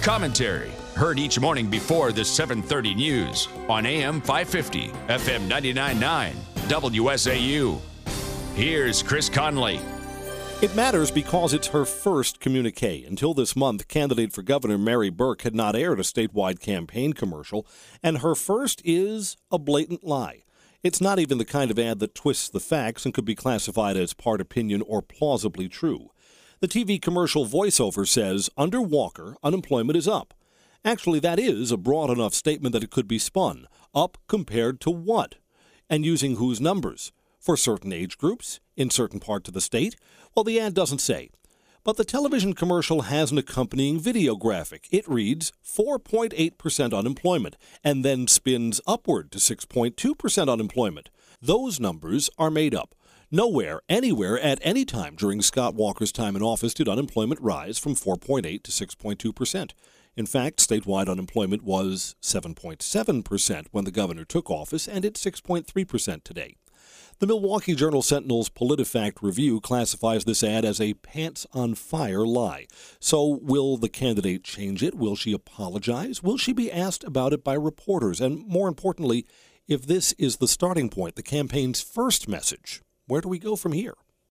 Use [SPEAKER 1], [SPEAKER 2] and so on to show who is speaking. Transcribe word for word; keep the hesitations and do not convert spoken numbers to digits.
[SPEAKER 1] Commentary, heard each morning before the seven thirty news on A M five fifty, F M ninety-nine point nine, W S A U. Here's Chris Conley.
[SPEAKER 2] It matters because it's her first communique. Until this month, candidate for governor Mary Burke had not aired a statewide campaign commercial, and her first is a blatant lie. It's not even the kind of ad that twists the facts and could be classified as part opinion or plausibly true. The T V commercial voiceover says, under Walker, unemployment is up. Actually, that is a broad enough statement that it could be spun. Up compared to what? And using whose numbers? For certain age groups? In certain parts of the state? Well, the ad doesn't say. But the television commercial has an accompanying video graphic. It reads four point eight percent unemployment and then spins upward to six point two percent unemployment. Those numbers are made up. Nowhere, anywhere, at any time during Scott Walker's time in office did unemployment rise from four point eight to six point two percent. In fact, statewide unemployment was seven point seven percent when the governor took office, and it's six point three percent today. The Milwaukee Journal-Sentinel's PolitiFact review classifies this ad as a pants-on-fire lie. So will the candidate change it? Will she apologize? Will she be asked about it by reporters? And more importantly, if this is the starting point, the campaign's first message, where do we go from here?